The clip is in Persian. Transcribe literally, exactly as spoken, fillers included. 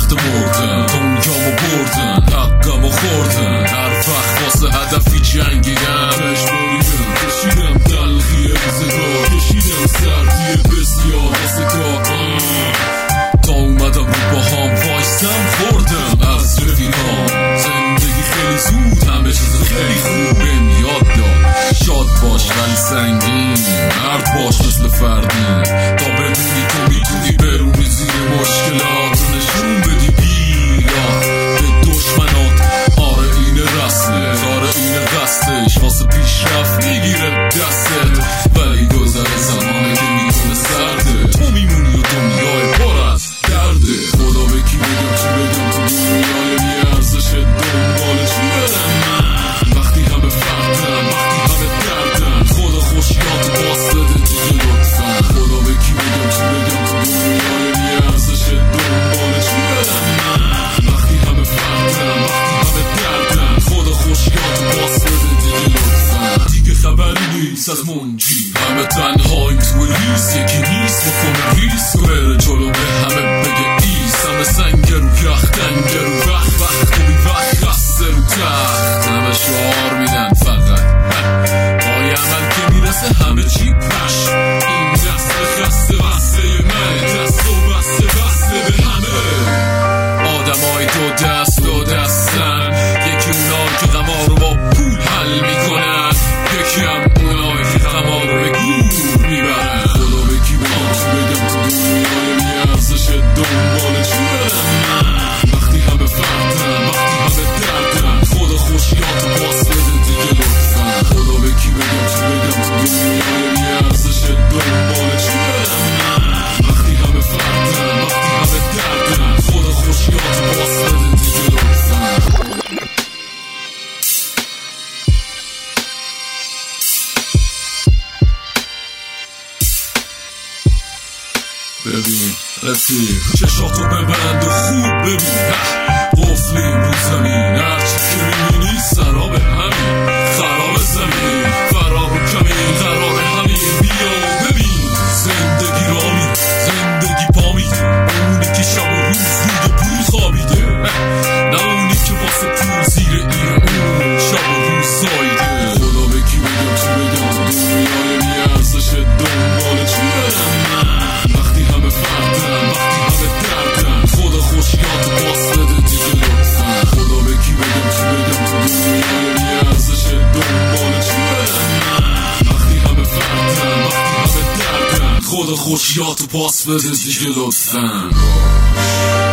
وقت مردن دنیامو بردن حقمو خوردن هر وقت واسه هدفی جنگیدم مجبوریدم کشیدم دلخی روزگار کشیدم سردی بسیار واسه کار تا اومدم رو با هم وایستم خوردم از رفیقام زندگی خیلی زود همه چیز خیلی خوب بهم یاد داد شاد باش ولی سنگین مرد باش مثل فردین تا بدونی تو میتونی برونی زیر مشکلات نشون بدی بیراه به دشمنات آره این رسمه آره این قصدش واسه پیشرفت میگیره دستت ولی گذره زمانه که میکنه سرده تو میمونی و دنیای پر از درده خدا به کی بگم چی بگم تو دنیای بیارزش دنبال چی برم من وقتی همه فردم وقتی همه دردم خدا خوشیات باز بده دیگه لطفا خدا به کی بگم چی بگم تو دنیای بیارزش دنبال چی برم من وقتی همه فردم وقتی همه دردم خدا خوشیات باز بده دیگه لطفا دیگه خبری نیست از منجی همه تنهاییم تو لیست یکی نیست بکنه ریس و بره جلو به همه بگه ایست همه سنگ رو یخ دنگ رو وقت وقت و بی وقت خسته رو تخت همه شعار میدن فقط پای عمل که میرسه همه چی پش این دست خسته بسته منه دست و بسته بسته به همه آدم های دو دست دو دستن یکی اونای که قمار رو با پول حل میکنن یکی هم اونای که قمار رو به گور میبرن خدا به کی بگم چی بگم تو دنیای بیارزش دنبال چی برم من وقتی همه فردم وقتی همه دردم خدا خوشیات باز بده دیگه لطفا خدا به کی بگم چی بگم تو دنیای بیارزش دنبال چی برم من وقتی همه فردم وقتی همه دردم خدا خوشیات باز بده دیگه لطفا ببین رفیق چشاتو ببند و خوب ببین قفلیم رو زمین هرچی که میبینی سراب همین خراب زمین فراب و کمین قرار همین بیا ببین زندگی رامی زندگی پامیده اونی که شب و روز روی پول خوابیده نه اونی که واسه پول زیر این اون شب و روز سایده خدا به کی بگم چی بگم دنیای بیارزش دنبال چی برم من وقتی همه فردم وقتی همه دردم خدا خوشیات باز بده دیگه لطفا خدا به کی بگم چی بگم تو دنیای بیارزش دنبال چی برم من وقتی همه فردم وقتی همه دردم خدا خوشیات باز بده دیگه لطفا